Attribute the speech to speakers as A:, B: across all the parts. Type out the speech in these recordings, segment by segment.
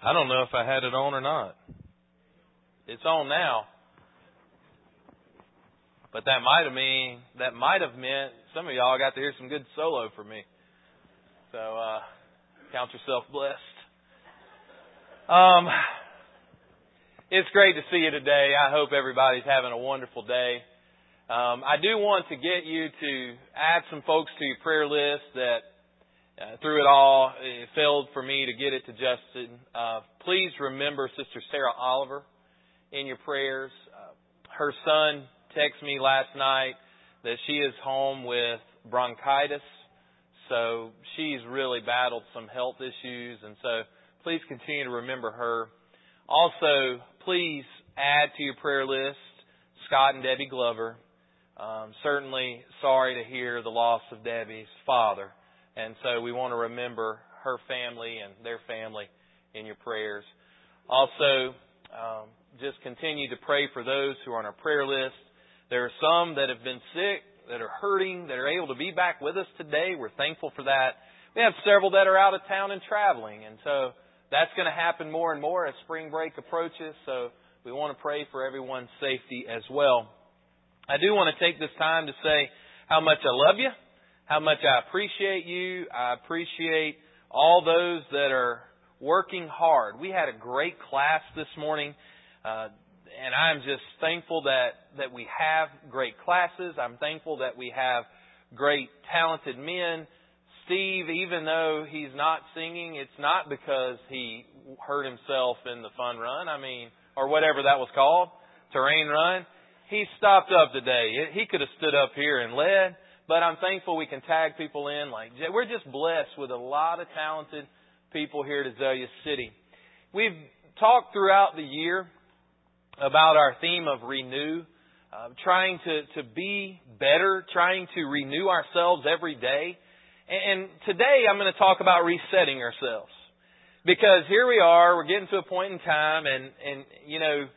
A: I don't know if I had it on or not. It's on now. But that might have meant some of y'all got to hear some good solo from me. So count yourself blessed. It's great to see you today. I hope everybody's having a wonderful day. I do want to get you to add some folks to your prayer list that through it all, it failed for me to get it to Justin. Please remember Sister Sarah Oliver in your prayers. Her son texted me last night that she is home with bronchitis. So she's really battled some health issues. And so please continue to remember her. Also, please add to your prayer list Scott and Debbie Glover. Certainly sorry to hear the loss of Debbie's father. And so we want to remember her family and their family in your prayers. Also, just continue to pray for those who are on our prayer list. There are some that have been sick, that are hurting, that are able to be back with us today. We're thankful for that. We have several that are out of town and traveling. And so that's going to happen more and more as spring break approaches. So we want to pray for everyone's safety as well. I do want to take this time to say how much I love you, how much I appreciate you. I appreciate all those that are working hard. We had a great class this morning, and I'm just thankful that we have great classes. I'm thankful that we have great talented men. Steve, even though he's not singing, it's not because he hurt himself in the fun run, or whatever that was called, terrain run. He stopped up today. He could have stood up here and led, but I'm thankful we can tag people in. We're just blessed with a lot of talented people here at Azalea City. We've talked throughout the year about our theme of renew, trying to be better, trying to renew ourselves every day. And today I'm going to talk about resetting ourselves. Because here we are, we're getting to a point in time, and you know,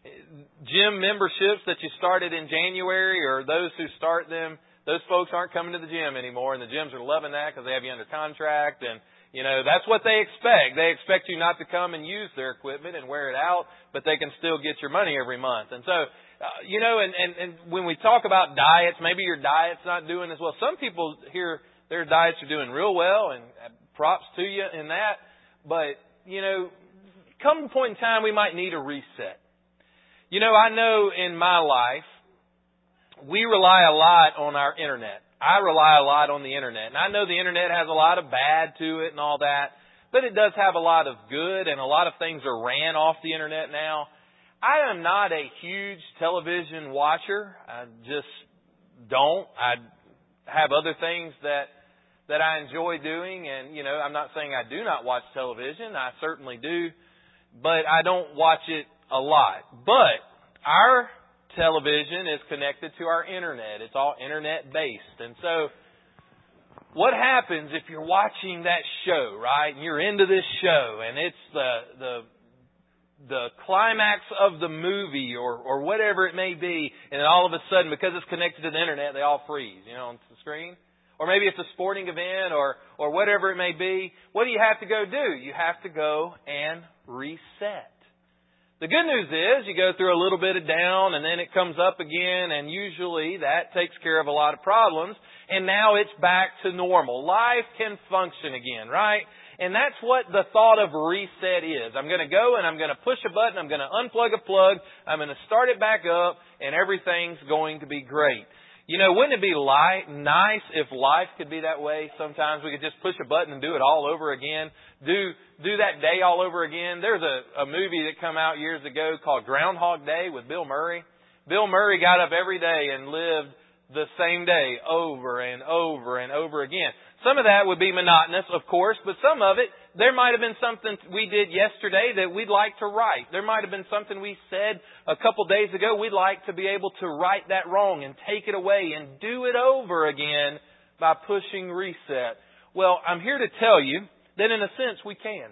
A: gym memberships that you started in January, or those who start them, those folks aren't coming to the gym anymore, and the gyms are loving that because they have you under contract, and you know, that's what they expect. They expect you not to come and use their equipment and wear it out, but they can still get your money every month. And so, you know, and when we talk about diets, maybe your diet's not doing as well. Some people here, their diets are doing real well, and props to you in that. But, you know, come a point in time, we might need a reset. You know, I know in my life, we rely a lot on our internet. I rely a lot on the internet. And I know the internet has a lot of bad to it and all that, but it does have a lot of good, and a lot of things are ran off the internet now. I am not a huge television watcher. I just don't. I have other things that I enjoy doing, and, you know, I'm not saying I do not watch television. I certainly do, but I don't watch it a lot. But our television is connected to our internet. It's all internet-based. And so what happens if you're watching that show, right, and you're into this show, and it's the climax of the movie or whatever it may be, and then all of a sudden, because it's connected to the internet, they all freeze, you know, on the screen? Or maybe it's a sporting event or whatever it may be. What do you have to go do? You have to go and reset. The good news is you go through a little bit of down, and then it comes up again, and usually that takes care of a lot of problems, and now it's back to normal. Life can function again, right? And that's what the thought of reset is. I'm going to go and I'm going to push a button, I'm going to unplug a plug, I'm going to start it back up, and everything's going to be great. You know, wouldn't it be nice if life could be that way? Sometimes we could just push a button and do it all over again. Do that day all over again. There's a movie that came out years ago called Groundhog Day with Bill Murray. Bill Murray got up every day and lived the same day over and over and over again. Some of that would be monotonous, of course, but some of it, there might have been something we did yesterday that we'd like to right. There might have been something we said a couple days ago we'd like to be able to right that wrong and take it away and do it over again by pushing reset. Well, I'm here to tell you that in a sense we can.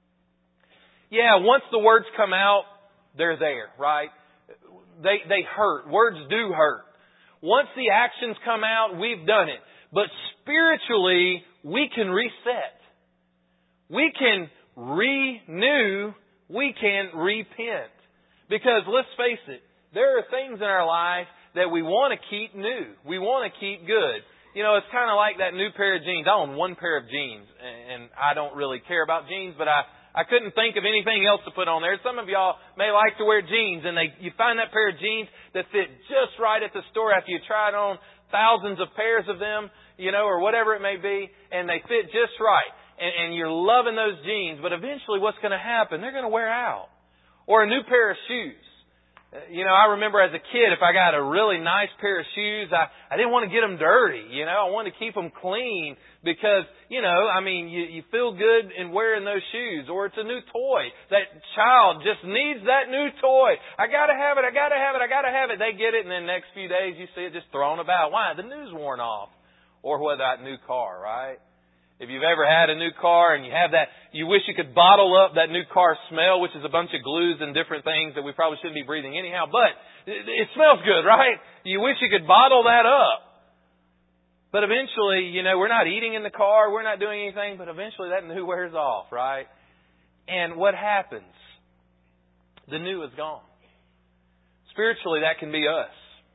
A: Yeah, once the words come out, they're there, right? They hurt. Words do hurt. Once the actions come out, we've done it. But spiritually, we can reset. We can renew, we can repent. Because let's face it, there are things in our life that we want to keep new. We want to keep good. You know, it's kind of like that new pair of jeans. I own one pair of jeans, and I don't really care about jeans, but I couldn't think of anything else to put on there. Some of y'all may like to wear jeans, and you find that pair of jeans that fit just right at the store after you tried on thousands of pairs of them, you know, or whatever it may be, and they fit just right. And you're loving those jeans, but eventually what's going to happen? They're going to wear out. Or a new pair of shoes. You know, I remember as a kid, if I got a really nice pair of shoes, I didn't want to get them dirty. You know, I wanted to keep them clean because, you know, I mean, you feel good in wearing those shoes. Or it's a new toy. That child just needs that new toy. I got to have it. I got to have it. I got to have it. They get it, and then the next few days you see it just thrown about. Why? The new's worn off. Or whether that new car, right? If you've ever had a new car and you have that, you wish you could bottle up that new car smell, which is a bunch of glues and different things that we probably shouldn't be breathing anyhow, but it smells good, right? You wish you could bottle that up. But eventually, you know, we're not eating in the car, we're not doing anything, but eventually that new wears off, right? And what happens? The new is gone. Spiritually, that can be us.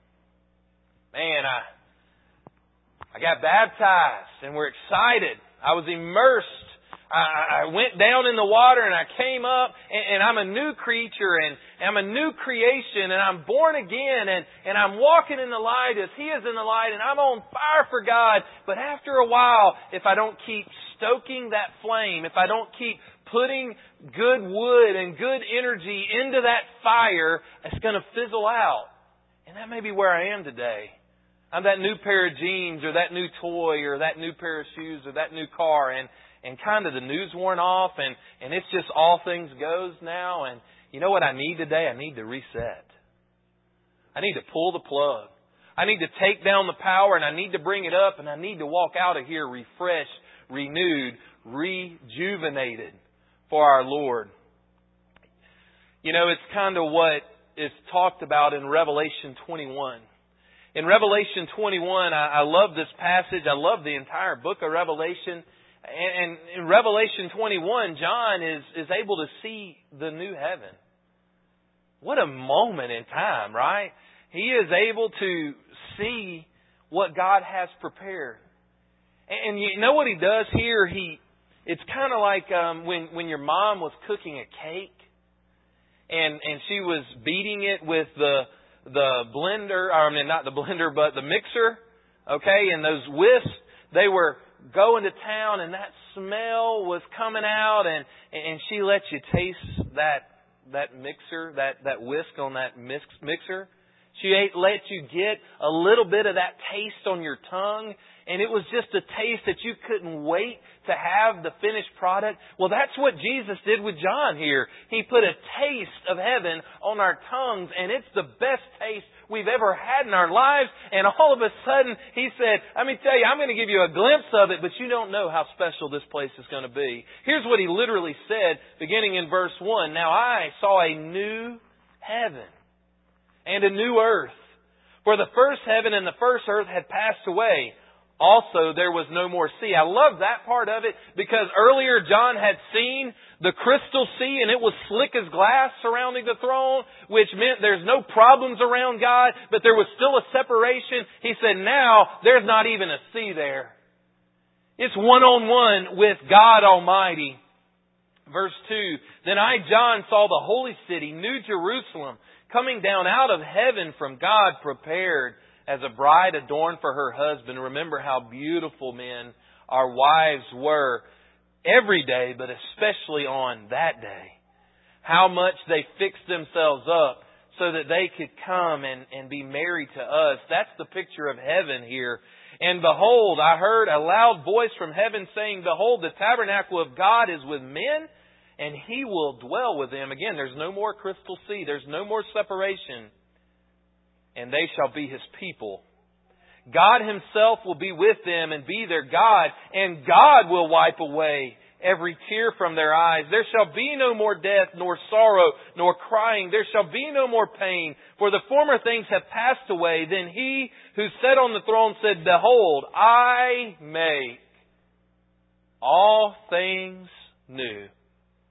A: Man, I got baptized and we're excited. I was immersed. I went down in the water and I came up and I'm a new creature and I'm a new creation and I'm born again and I'm walking in the light as He is in the light and I'm on fire for God. But after a while, if I don't keep stoking that flame, if I don't keep putting good wood and good energy into that fire, it's going to fizzle out. And that may be where I am today. I'm that new pair of jeans or that new toy or that new pair of shoes or that new car and kind of the new's worn off and it's just all things goes now. And you know what I need today? I need to reset. I need to pull the plug. I need to take down the power and I need to bring it up and I need to walk out of here refreshed, renewed, rejuvenated for our Lord. You know, it's kind of what is talked about in Revelation 21. In Revelation 21, I love this passage. I love the entire book of Revelation. And in Revelation 21, John is able to see the new heaven. What a moment in time, right? He is able to see what God has prepared. And you know what he does here? It's kind of like when your mom was cooking a cake and she was beating it with the blender, I mean not the blender, but the mixer, okay, and those whisks, they were going to town and that smell was coming out and she let you taste that mixer, that whisk on that mixer. She let you get a little bit of that taste on your tongue, and it was just a taste that you couldn't wait to have the finished product. Well, that's what Jesus did with John here. He put a taste of heaven on our tongues, and it's the best taste we've ever had in our lives. And all of a sudden, He said, let me tell you, I'm going to give you a glimpse of it, but you don't know how special this place is going to be. Here's what He literally said, beginning in verse 1. Now I saw a new heaven and a new earth. For the first heaven and the first earth had passed away. Also, there was no more sea. I love that part of it because earlier John had seen the crystal sea and it was slick as glass surrounding the throne, which meant there's no problems around God, but there was still a separation. He said, now there's not even a sea there. It's one-on-one with God Almighty. Verse 2, Then I, John, saw the holy city, New Jerusalem, coming down out of heaven from God, prepared as a bride adorned for her husband. Remember how beautiful, men, our wives were every day, but especially on that day. How much they fixed themselves up so that they could come and be married to us. That's the picture of heaven here. And behold, I heard a loud voice from heaven saying, Behold, the tabernacle of God is with men, and He will dwell with them. Again, there's no more crystal sea. There's no more separation. And they shall be His people. God Himself will be with them and be their God. And God will wipe away every tear from their eyes. There shall be no more death, nor sorrow, nor crying. There shall be no more pain. For the former things have passed away. Then He who sat on the throne said, Behold, I make all things new.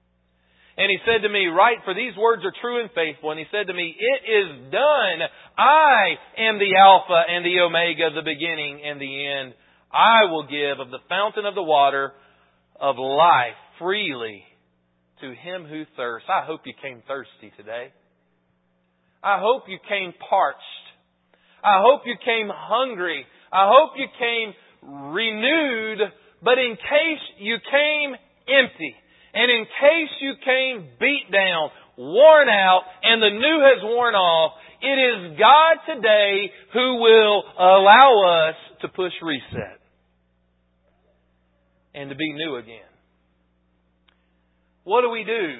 A: And He said to me, write, for these words are true and faithful. And He said to me, it is done. I am the Alpha and the Omega, the beginning and the end. I will give of the fountain of the water of life freely to him who thirsts. I hope you came thirsty today. I hope you came parched. I hope you came hungry. I hope you came renewed. But in case you came empty, and in case you came beat down, worn out, and the new has worn off, it is God today who will allow us to push reset and to be new again. What do we do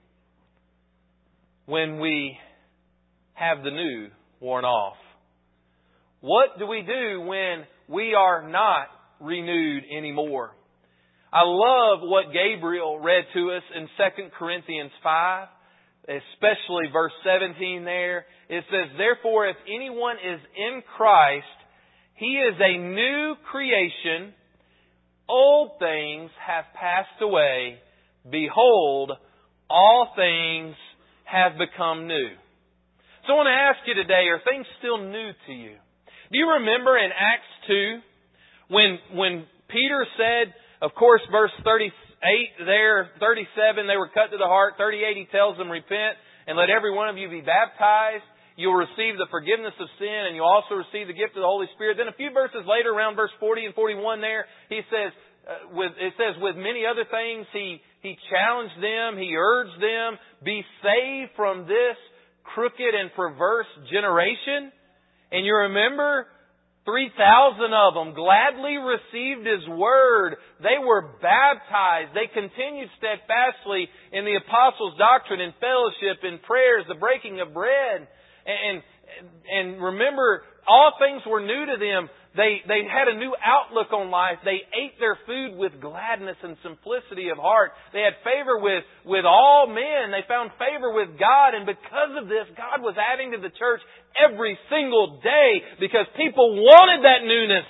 A: when we have the new worn off? What do we do when we are not renewed anymore? I love what Gabriel read to us in 2 Corinthians 5, especially verse 17 there. It says, therefore, if anyone is in Christ, he is a new creation. Old things have passed away. Behold, all things have become new. So I want to ask you today, are things still new to you? Do you remember in Acts 2 when Peter said, of course, verse 38 there, 37, they were cut to the heart. 38, he tells them, repent and let every one of you be baptized. You'll receive the forgiveness of sin and you'll also receive the gift of the Holy Spirit. Then a few verses later, around verse 40 and 41 there, he says, with many other things, he challenged them, he urged them, be saved from this crooked and perverse generation. And you remember, 3,000 of them gladly received His Word. They were baptized. They continued steadfastly in the apostles' doctrine, in fellowship, in prayers, the breaking of bread. And remember, all things were new to them. They had a new outlook on life. They ate their food with gladness and simplicity of heart. They had favor with all men. They found favor with God. And because of this, God was adding to the church every single day because people wanted that newness.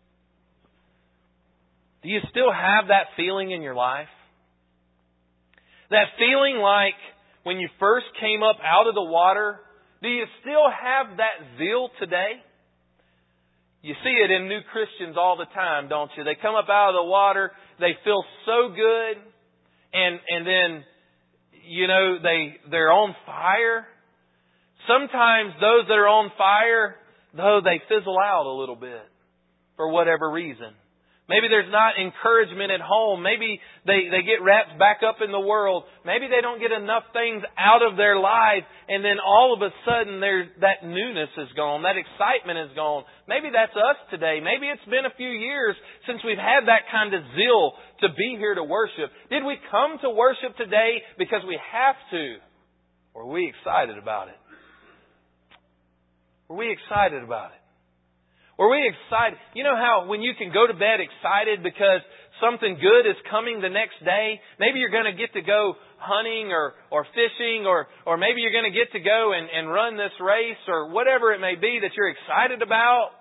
A: Do you still have that feeling in your life? That feeling like when you first came up out of the water? Do you still have that zeal today? You see it in new Christians all the time, don't you? They come up out of the water, they feel so good, and then, you know, they're on fire. Sometimes those that are on fire, though, they fizzle out a little bit for whatever reason. Maybe there's not encouragement at home. Maybe they get wrapped back up in the world. Maybe they don't get enough things out of their life. And then all of a sudden that newness is gone. That excitement is gone. Maybe that's us today. Maybe it's been a few years since we've had that kind of zeal to be here to worship. Did we come to worship today because we have to? Or are we excited about it? Were we excited about it? Were we excited? You know how when you can go to bed excited because something good is coming the next day? Maybe you're going to get to go hunting or fishing or maybe you're going to get to go and run this race or whatever it may be that you're excited about.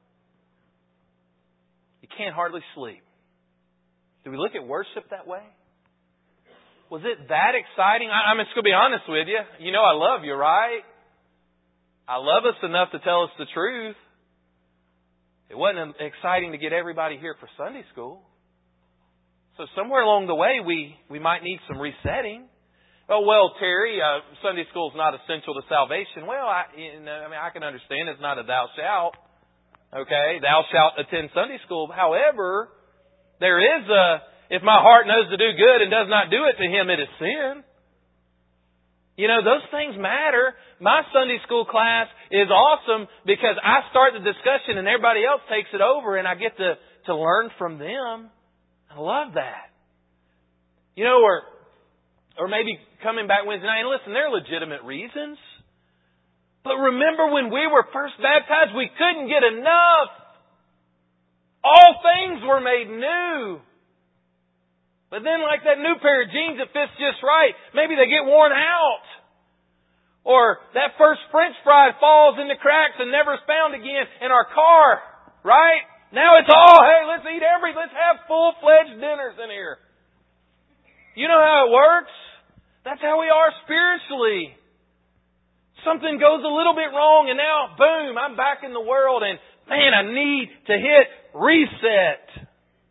A: You can't hardly sleep. Do we look at worship that way? Was it that exciting? I'm just going to be honest with you. You know I love you, right? I love us enough to tell us the truth. It wasn't exciting to get everybody here for Sunday school. So somewhere along the way, we might need some resetting. Oh, well, Terry, Sunday school is not essential to salvation. Well, I can understand it's not a thou shalt. Okay, thou shalt attend Sunday school. However, there is if my heart knows to do good and does not do it to him, it is sin. You know, those things matter. My Sunday school class is awesome because I start the discussion and everybody else takes it over and I get to learn from them. I love that. You know, or maybe coming back Wednesday night, and listen, there are legitimate reasons. But remember when we were first baptized, we couldn't get enough. All things were made new. But then like that new pair of jeans that fits just right, maybe they get worn out. Or that first French fry falls in the cracks and never is found again in our car. Right? Now it's all, hey, let's have full-fledged dinners in here. You know how it works? That's how we are spiritually. Something goes a little bit wrong and now, boom, I'm back in the world and man, I need to hit reset.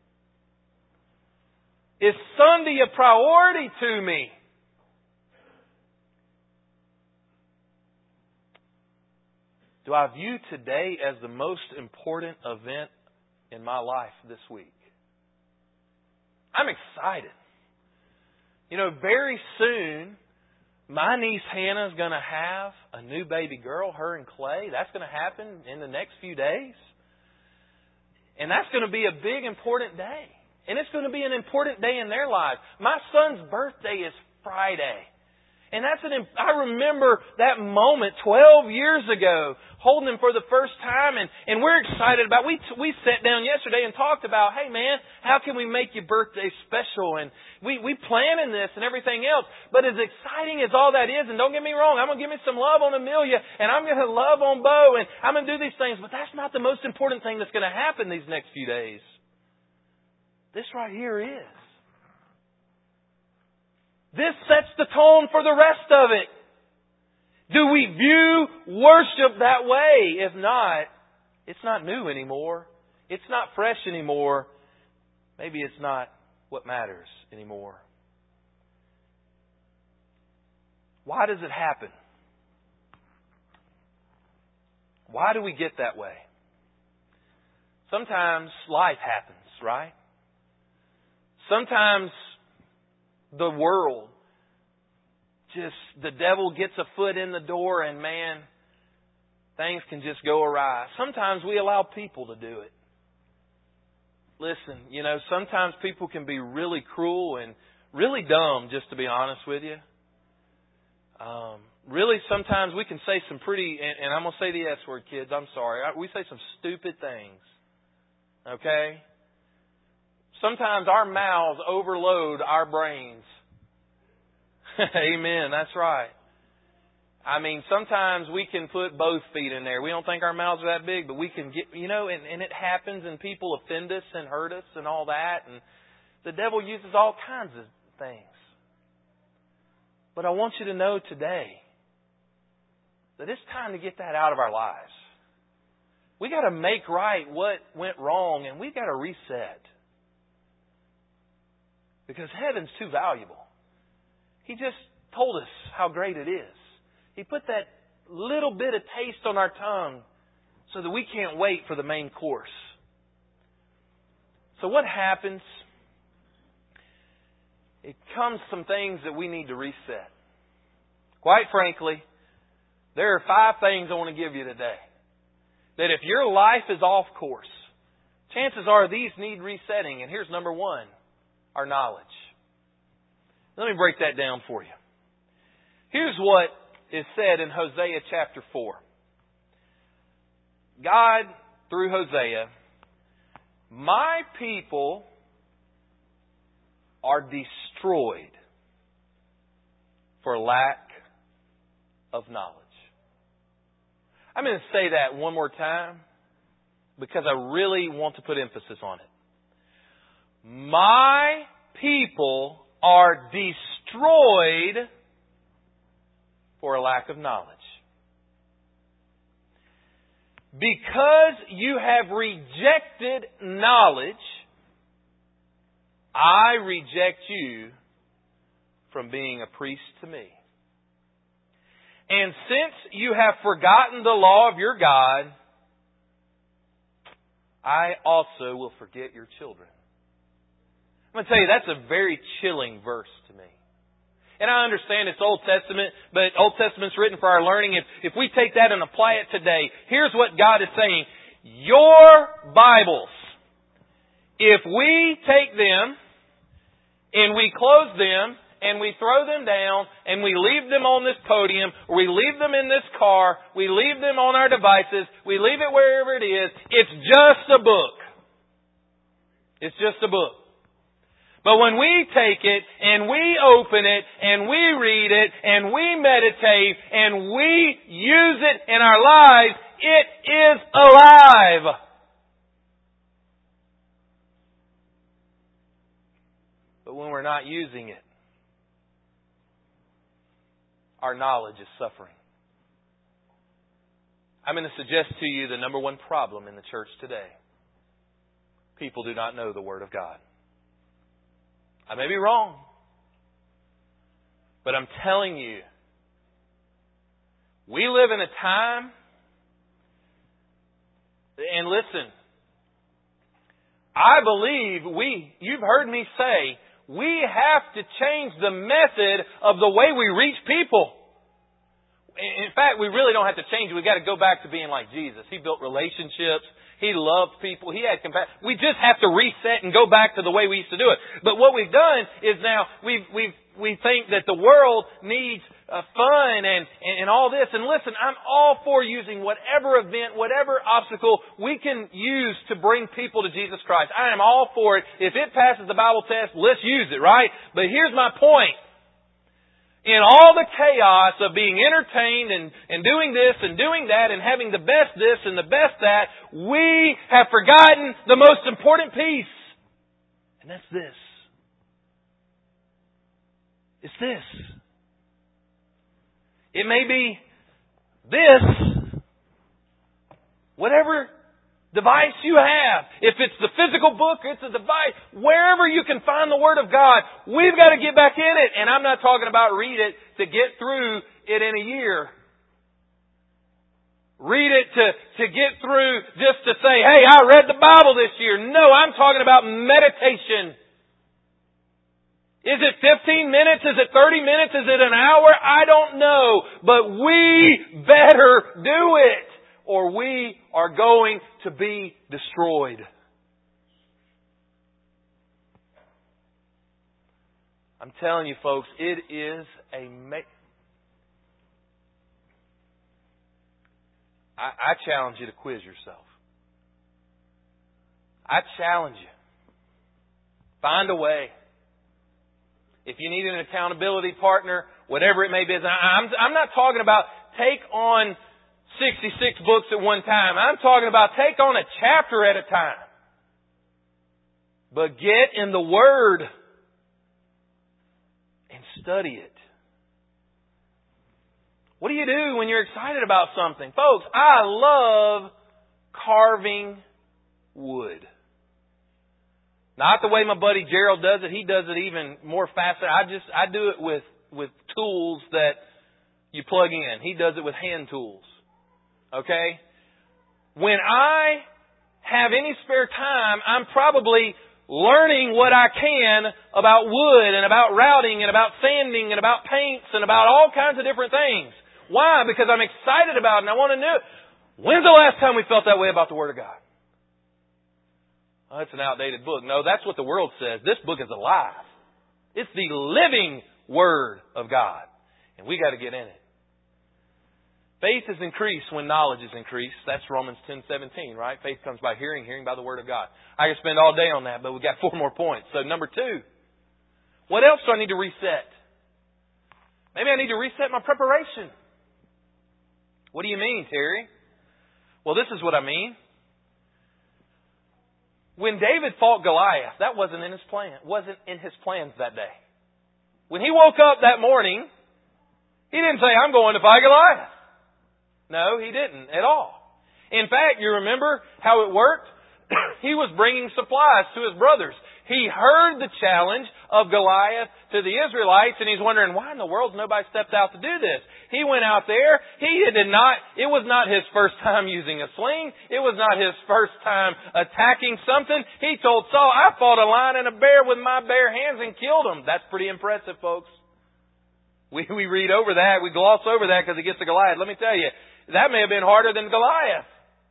A: Is Sunday a priority to me? Do I view today as the most important event in my life this week? I'm excited. You know, very soon, my niece Hannah is going to have a new baby girl, her and Clay. That's going to happen in the next few days. And that's going to be a big, important day. And it's going to be an important day in their lives. My son's birthday is Friday. And I remember that moment 12 years ago, holding him for the first time, and we're excited about it. We sat down yesterday and talked about, hey man, how can we make your birthday special? And we planning this and everything else. But as exciting as all that is, and don't get me wrong, I'm going to give me some love on Amelia, and I'm going to love on Bo, and I'm going to do these things, but that's not the most important thing that's going to happen these next few days. This right here is. This sets the tone for the rest of it. Do we view worship that way? If not, it's not new anymore. It's not fresh anymore. Maybe it's not what matters anymore. Why does it happen? Why do we get that way? Sometimes life happens, right? Sometimes the world, the devil gets a foot in the door and man, things can just go awry. Sometimes we allow people to do it. Listen, you know, sometimes people can be really cruel and really dumb, just to be honest with you. Really, sometimes we can say some pretty, and I'm going to say the S word, kids, I'm sorry. We say some stupid things. Okay? Sometimes our mouths overload our brains. Amen. That's right. I mean, sometimes we can put both feet in there. We don't think our mouths are that big, but we can get, you know, and it happens and people offend us and hurt us and all that. And the devil uses all kinds of things. But I want you to know today that it's time to get that out of our lives. We got to make right what went wrong and we got to reset. Because heaven's too valuable. He just told us how great it is. He put that little bit of taste on our tongue so that we can't wait for the main course. So what happens? It comes some things that we need to reset. Quite frankly, there are 5 things I want to give you today. That if your life is off course, chances are these need resetting. And here's number 1, our knowledge. Let me break that down for you. Here's what is said in Hosea chapter 4. God, through Hosea, my people are destroyed for lack of knowledge. I'm going to say that one more time because I really want to put emphasis on it. My people are destroyed for a lack of knowledge. Because you have rejected knowledge, I reject you from being a priest to me. And since you have forgotten the law of your God, I also will forget your children. I'm going to tell you, that's a very chilling verse to me. And I understand it's Old Testament, but Old Testament's written for our learning. If we take that and apply it today, here's what God is saying. Your Bibles, if we take them and we close them and we throw them down and we leave them on this podium, or we leave them in this car, we leave them on our devices, we leave it wherever it is, it's just a book. It's just a book. But when we take it and we open it and we read it and we meditate and we use it in our lives, it is alive. But when we're not using it, our knowledge is suffering. I'm going to suggest to you the number one problem in the church today. People do not know the Word of God. I may be wrong, but I'm telling you, we live in a time, and listen, I believe you've heard me say, we have to change the method of the way we reach people. In fact, we really don't have to change it. We've got to go back to being like Jesus. He built relationships. He loved people. He had compassion. We just have to reset and go back to the way we used to do it. But what we've done is now we think that the world needs fun and all this. And listen, I'm all for using whatever event, whatever obstacle we can use to bring people to Jesus Christ. I am all for it. If it passes the Bible test, let's use it, right? But here's my point. In all the chaos of being entertained and doing this and doing that and having the best this and the best that, we have forgotten the most important piece. And that's this. It's this. It may be this. Whatever device you have. If it's the physical book, it's a device. Wherever you can find the Word of God, we've got to get back in it. And I'm not talking about read it to get through it in a year. Read it to get through just to say, hey, I read the Bible this year. No, I'm talking about meditation. Is it 15 minutes? Is it 30 minutes? Is it an hour? I don't know. But we better do it, or we are going to be destroyed. I'm telling you, folks, it is I challenge you to quiz yourself. I challenge you. Find a way. If you need an accountability partner, whatever it may be, I'm not talking about take on 66 books at one time. I'm talking about take on a chapter at a time. But get in the Word and study it. What do you do when you're excited about something? Folks, I love carving wood. Not the way my buddy Gerald does it. He does it even more faster. I do it with tools that you plug in. He does it with hand tools. Okay? When I have any spare time, I'm probably learning what I can about wood and about routing and about sanding and about paints and about all kinds of different things. Why? Because I'm excited about it and I want to know. When's the last time we felt that way about the Word of God? Oh, it's an outdated book. No, that's what the world says. This book is alive. It's the living Word of God. And we got to get in it. Faith is increased when knowledge is increased. That's Romans 10:17, right? Faith comes by hearing, hearing by the Word of God. I could spend all day on that, but we've got 4 more points. So number 2, what else do I need to reset? Maybe I need to reset my preparation. What do you mean, Terry? Well, this is what I mean. When David fought Goliath, that wasn't in his plan. Wasn't in his plans that day. When he woke up that morning, he didn't say, I'm going to fight Goliath. No, he didn't at all. In fact, you remember how it worked? He was bringing supplies to his brothers. He heard the challenge of Goliath to the Israelites, and he's wondering, why in the world nobody stepped out to do this? He went out there. It was not his first time using a sling. It was not his first time attacking something. He told Saul, I fought a lion and a bear with my bare hands and killed them. That's pretty impressive, folks. We read over that. We gloss over that because it gets to Goliath. Let me tell you, that may have been harder than Goliath.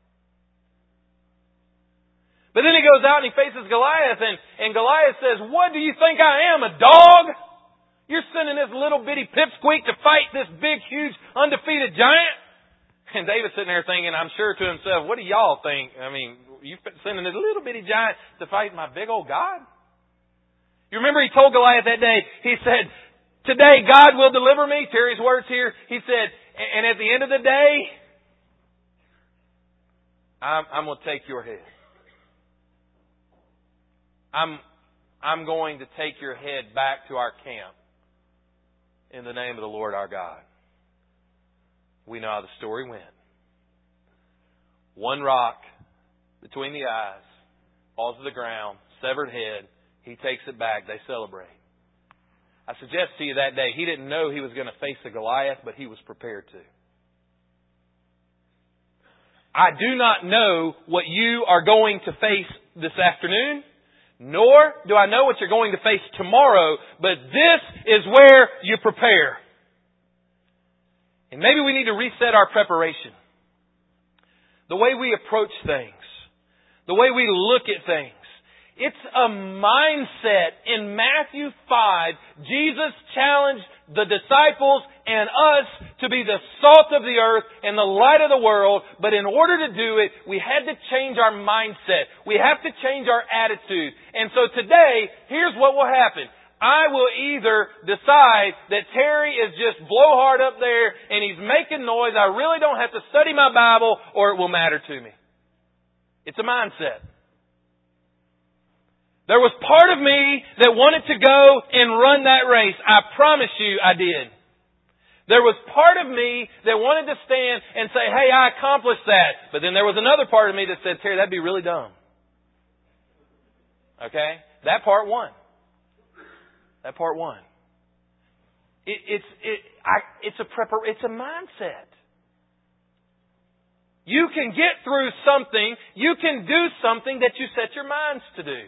A: But then he goes out and he faces Goliath, and Goliath says, what do you think I am, a dog? You're sending this little bitty pipsqueak to fight this big, huge, undefeated giant? And David's sitting there thinking, I'm sure to himself, what do y'all think? I mean, you sending this little bitty giant to fight my big old God? You remember he told Goliath that day, he said, today God will deliver me. Terry's words here. He said, and at the end of the day, I'm going to take your head. I'm going to take your head back to our camp in the name of the Lord our God. We know how the story went. One rock between the eyes, falls to the ground, severed head. He takes it back. They celebrate. I suggest to you that day, he didn't know he was going to face a Goliath, but he was prepared to. I do not know what you are going to face this afternoon, nor do I know what you're going to face tomorrow, but this is where you prepare. And maybe we need to reset our preparation. The way we approach things. The way we look at things. It's a mindset. In Matthew 5, Jesus challenged the disciples and us to be the salt of the earth and the light of the world. But in order to do it, we had to change our mindset. We have to change our attitude. And so today, here's what will happen. I will either decide that Terry is just blowhard up there and he's making noise. I really don't have to study my Bible, or it will matter to me. It's a mindset. There was part of me that wanted to go and run that race. I promise you I did. There was part of me that wanted to stand and say, hey, I accomplished that. But then there was another part of me that said, Terry, that'd be really dumb. Okay? That part won. That part won. It's a mindset. You can get through something. You can do something that you set your minds to do.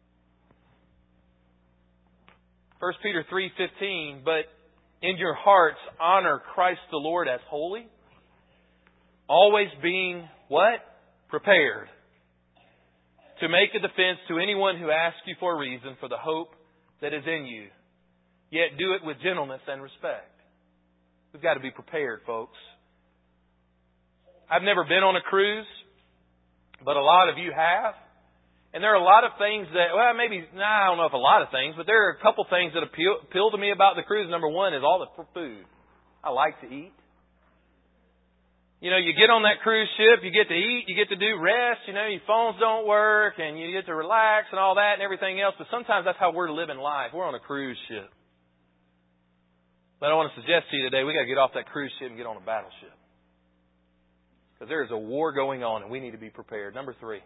A: 1 Peter 3:15, but in your hearts honor Christ the Lord as holy, always being what? Prepared to make a defense to anyone who asks you for a reason for the hope that is in you. Yet do it with gentleness and respect. We've got to be prepared, folks. I've never been on a cruise, but a lot of you have. And there are a lot of things that, I don't know if a lot of things, but there are a couple things that appeal to me about the cruise. Number one is all the food. I like to eat. You know, you get on that cruise ship, you get to eat, you get to do rest, your phones don't work, and you get to relax and all that and everything else. But sometimes that's how we're living life. We're on a cruise ship. But I want to suggest to you today, we got to get off that cruise ship and get on a battleship. Because there is a war going on and we need to be prepared. Number 3.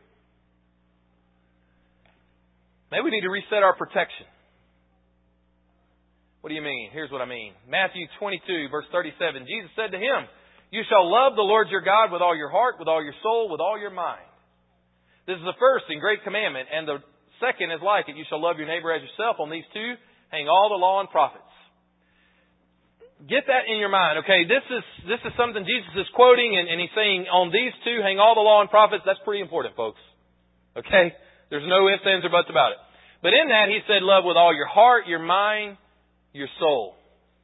A: Maybe we need to reset our protection. What do you mean? Here's what I mean. Matthew 22, verse 37. Jesus said to him, you shall love the Lord your God with all your heart, with all your soul, with all your mind. This is the first and great commandment. And the second is like it. You shall love your neighbor as yourself. On these two hang all the law and prophets. Get that in your mind. Okay, this is something Jesus is quoting, and he's saying, on these two hang all the law and prophets. That's pretty important, folks. Okay? There's no ifs, ands, or buts about it. But in that, he said, love with all your heart, your mind, your soul.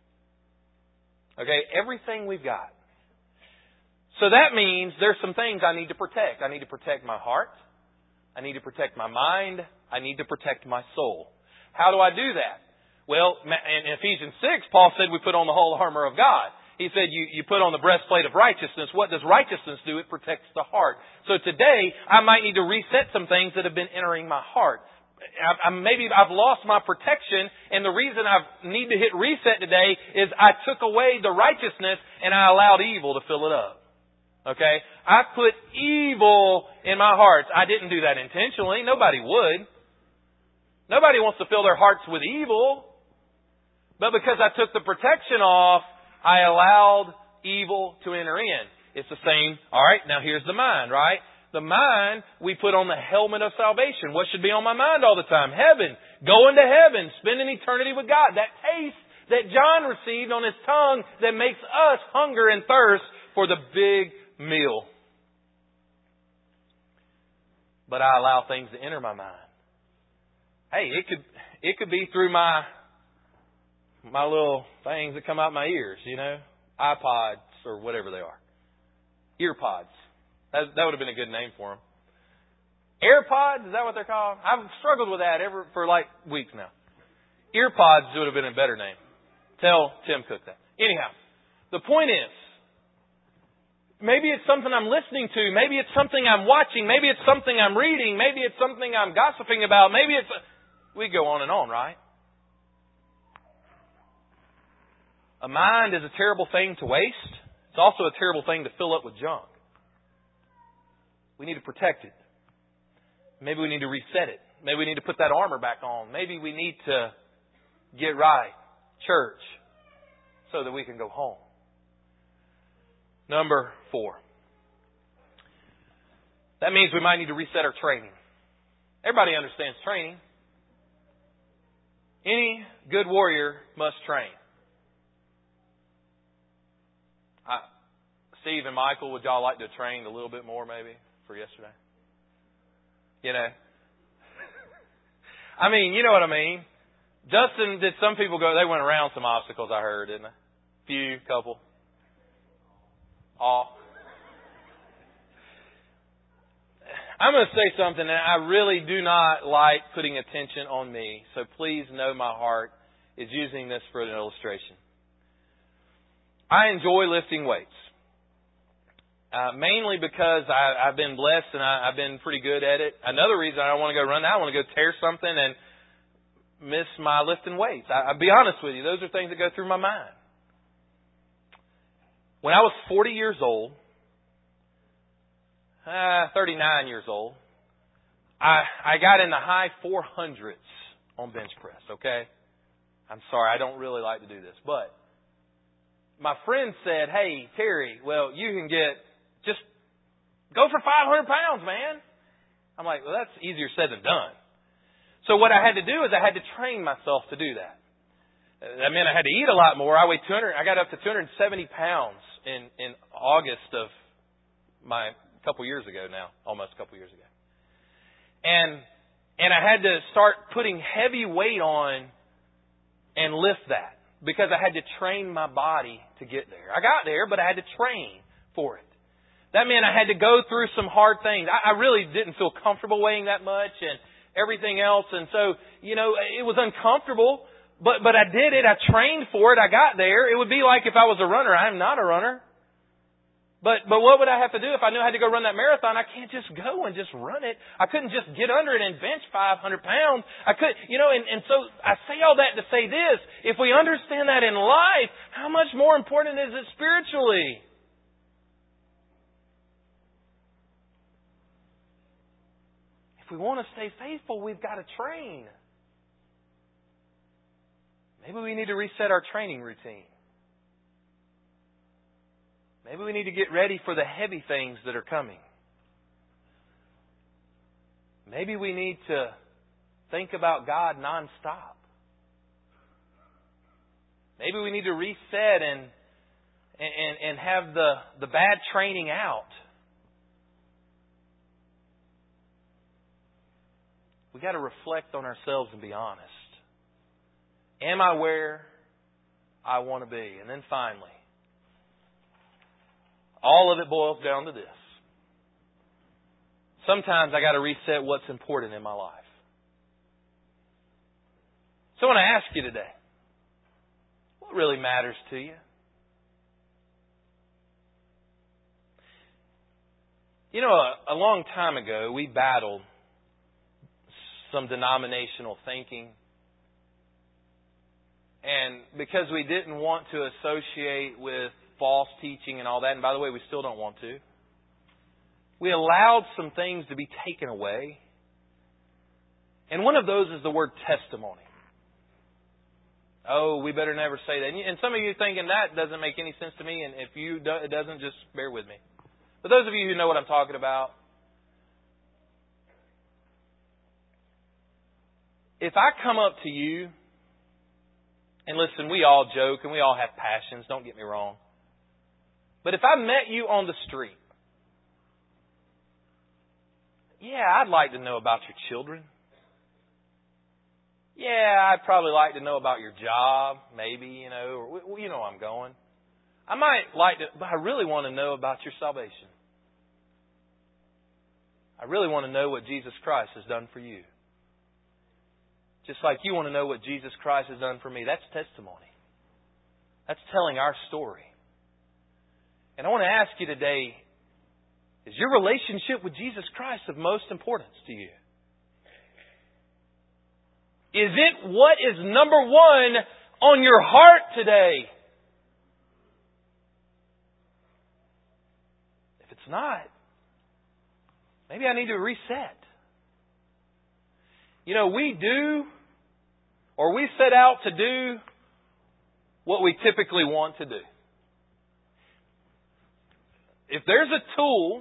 A: Okay? Everything we've got. So that means there's some things I need to protect. I need to protect my heart. I need to protect my mind. I need to protect my soul. How do I do that? Well, in Ephesians 6, Paul said we put on the whole armor of God. He said you put on the breastplate of righteousness. What does righteousness do? It protects the heart. So today, I might need to reset some things that have been entering my heart. Maybe I've lost my protection, and the reason I need to hit reset today is I took away the righteousness and I allowed evil to fill it up. Okay? I put evil in my heart. I didn't do that intentionally. Nobody would. Nobody wants to fill their hearts with evil. But because I took the protection off, I allowed evil to enter in. It's the same. All right, now here's the mind, right? The mind, we put on the helmet of salvation. What should be on my mind all the time? Heaven. Going to heaven. Spending eternity with God. That taste that John received on his tongue that makes us hunger and thirst for the big meal. But I allow things to enter my mind. Hey, it could be through my little things that come out my ears, iPods or whatever they are. Earpods. That would have been a good name for them. AirPods, is that what they're called? I've struggled with that for like weeks now. Earpods would have been a better name. Tell Tim Cook that. Anyhow, the point is, maybe it's something I'm listening to. Maybe it's something I'm watching. Maybe it's something I'm reading. Maybe it's something I'm gossiping about. Maybe it's... We go on and on, right? A mind is a terrible thing to waste. It's also a terrible thing to fill up with junk. We need to protect it. Maybe we need to reset it. Maybe we need to put that armor back on. Maybe we need to get right, church, so that we can go home. Number 4. That means we might need to reset our training. Everybody understands training. Any good warrior must train. Steve and Michael, would y'all like to train a little bit more maybe for yesterday? You know? I mean, you know what I mean. Justin, did some people go, they went around some obstacles, I heard, didn't they? Few, couple. All. I'm going to say something, and I really do not like putting attention on me. So please know my heart is using this for an illustration. I enjoy lifting weights. Mainly because I've been blessed and I've been pretty good at it. Another reason I don't want to go run now, I want to go tear something and miss my lifting weights. I'll be honest with you, those are things that go through my mind. When I was 40 years old, 39 years old, I got in the high 400s on bench press, okay? I'm sorry, I don't really like to do this, but my friend said, hey, Terry, well, you can just go for 500 pounds, man. I'm like, well, that's easier said than done. So what I had to do is I had to train myself to do that. That meant I had to eat a lot more. I got up to 270 pounds in August of my couple years ago now, almost a couple years ago. And I had to start putting heavy weight on and lift that because I had to train my body to get there. I got there, but I had to train for it. That meant I had to go through some hard things. I really didn't feel comfortable weighing that much and everything else. And so, it was uncomfortable, but I did it. I trained for it. I got there. It would be like if I was a runner. I'm not a runner. But what would I have to do if I knew I had to go run that marathon? I can't just go and just run it. I couldn't just get under it and bench 500 pounds. I could, and so I say all that to say this. If we understand that in life, how much more important is it spiritually? If we want to stay faithful, we've got to train. Maybe we need to reset our training routine. Maybe we need to get ready for the heavy things that are coming. Maybe we need to think about God nonstop. Maybe we need to reset and have the bad training out. We've got to reflect on ourselves and be honest. Am I where I want to be? And then finally, all of it boils down to this. Sometimes I got to reset what's important in my life. So I want to ask you today, what really matters to you? A long time ago, we battled some denominational thinking. And because we didn't want to associate with false teaching and all that, and by the way, we still don't want to, we allowed some things to be taken away. And one of those is the word testimony. Oh, we better never say that. And some of you thinking that doesn't make any sense to me, and if it doesn't, just bear with me. But those of you who know what I'm talking about, if I come up to you, and listen, we all joke and we all have passions, don't get me wrong. But if I met you on the street, I'd like to know about your children. I'd probably like to know about your job, maybe, or you know where I'm going. I might like to, but I really want to know about your salvation. I really want to know what Jesus Christ has done for you. Just like you want to know what Jesus Christ has done for me. That's testimony. That's telling our story. And I want to ask you today, is your relationship with Jesus Christ of most importance to you? Is it what is number one on your heart today? it's not. Maybe I need to reset. You know, we set out to do what we typically want to do. If there's a tool,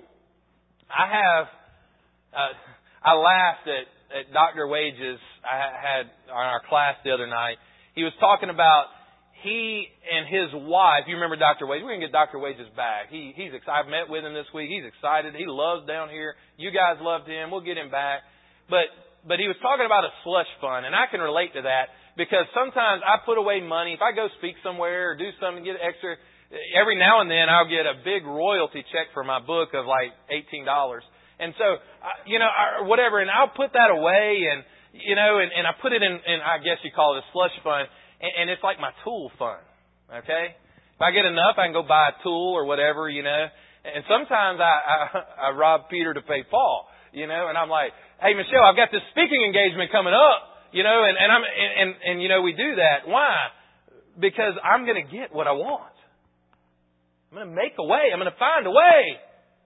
A: I laughed at Dr. Wages I had on our class the other night. He was talking about he and his wife. You remember Dr. Wages? We're going to get Dr. Wages back. He's excited. I've met with him this week. He's excited. He loves down here. You guys loved him. We'll get him back. But he was talking about a slush fund, and I can relate to that because sometimes I put away money. If I go speak somewhere or do something, get extra, every now and then I'll get a big royalty check for my book of like $18. And so, or whatever, and I'll put that away and I put it in, I guess you call it a slush fund, and it's like my tool fund, okay? If I get enough, I can go buy a tool or whatever, and sometimes I rob Peter to pay Paul, and I'm like, hey, Michelle, I've got this speaking engagement coming up, and we do that. Why? Because I'm going to get what I want. I'm going to make a way. I'm going to find a way.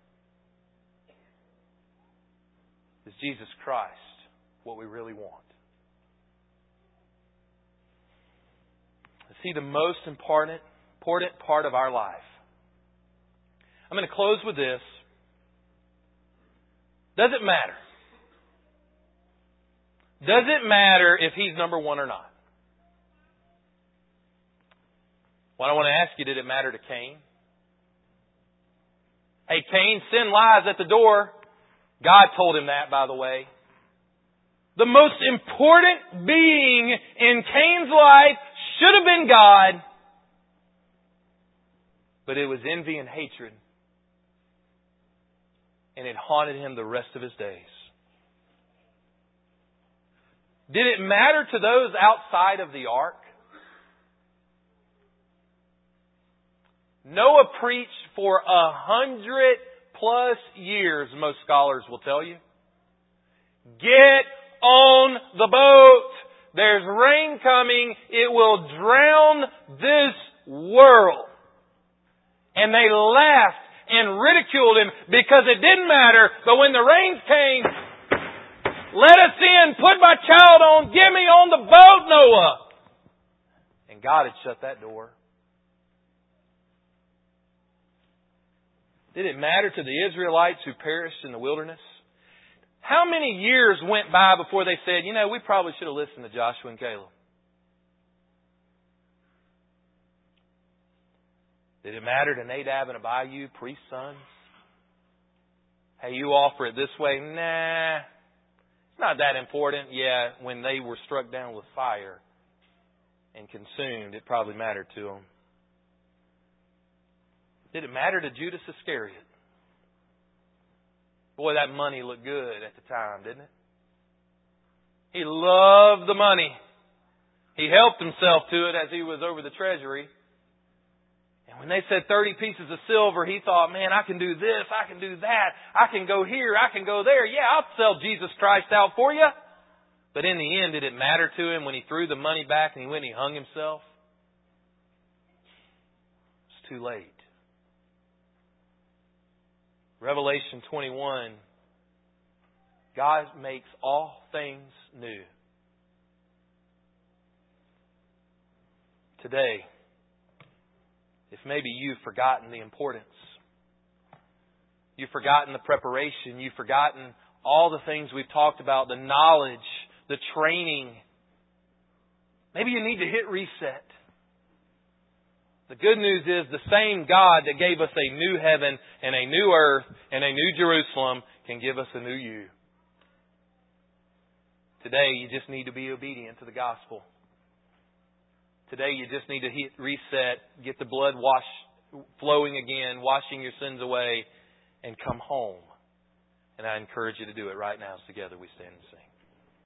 A: Is Jesus Christ what we really want? Is He the most important part of our life? I'm going to close with this. Does it matter? Does it matter if He's number one or not? Well, I want to ask you, did it matter to Cain? Hey, Cain, sin lies at the door. God told him that, by the way. The most important being in Cain's life should have been God. But it was envy and hatred. And it haunted him the rest of his days. Did it matter to those outside of the ark? Noah preached for 100+ years, most scholars will tell you. Get on the boat. There's rain coming. It will drown this world. And they laughed and ridiculed him because it didn't matter. But when the rains came, let us in, put my child on, get me on the boat, Noah. And God had shut that door. Did it matter to the Israelites who perished in the wilderness? How many years went by before they said, we probably should have listened to Joshua and Caleb? Did it matter to Nadab and Abihu, priest's sons? Hey, you offer it this way. Nah, it's not that important. Yeah, when they were struck down with fire and consumed, it probably mattered to them. Did it matter to Judas Iscariot? Boy, that money looked good at the time, didn't it? He loved the money. He helped himself to it as he was over the treasury. And when they said 30 pieces of silver, he thought, man, I can do this, I can do that, I can go here, I can go there. Yeah, I'll sell Jesus Christ out for you. But in the end, did it matter to him when he threw the money back and he went and he hung himself? It's too late. Revelation 21, God makes all things new. Today, if maybe you've forgotten the importance, you've forgotten the preparation, you've forgotten all the things we've talked about, the knowledge, the training, maybe you need to hit reset. The good news is the same God that gave us a new heaven and a new earth and a new Jerusalem can give us a new you. Today you just need to be obedient to the gospel. Today you just need to hit reset, get the blood flowing again, washing your sins away, and come home. And I encourage you to do it right now as together we stand and sing.